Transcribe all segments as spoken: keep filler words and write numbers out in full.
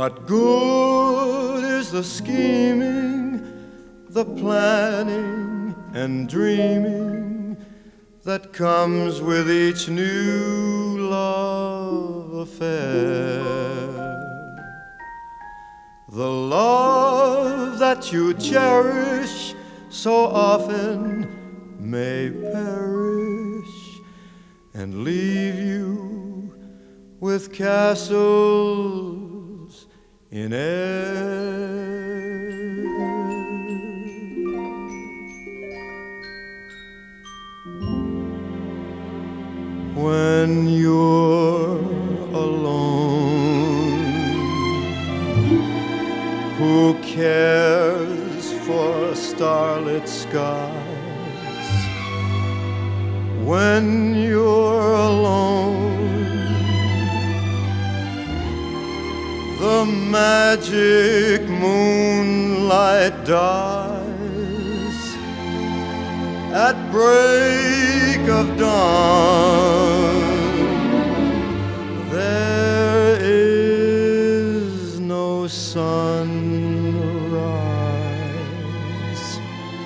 What good is the scheming, the planning and dreaming that comes with each new love affair? The love that you cherish so often may perish and leave you with castles in air. When you're alone, who cares for starlit skies? When you're alone, the magic moonlight dies at break of dawn. There is no sunrise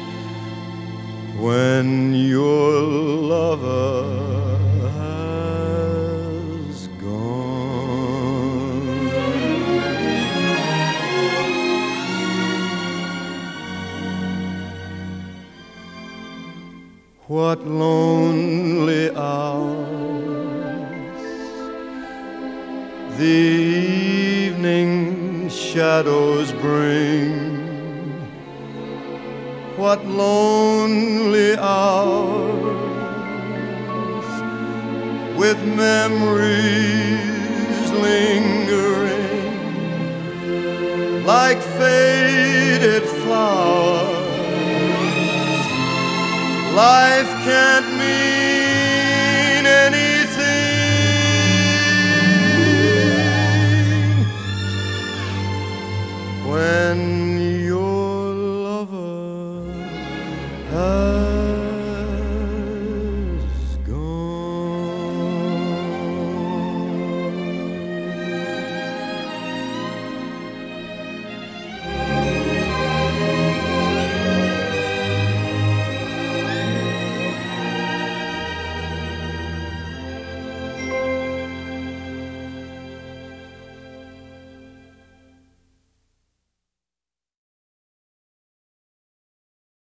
when your lover has gone. What lonely hours the evening shadows bring. What lonely hours with memories lingering like faded flowers. Life can't mean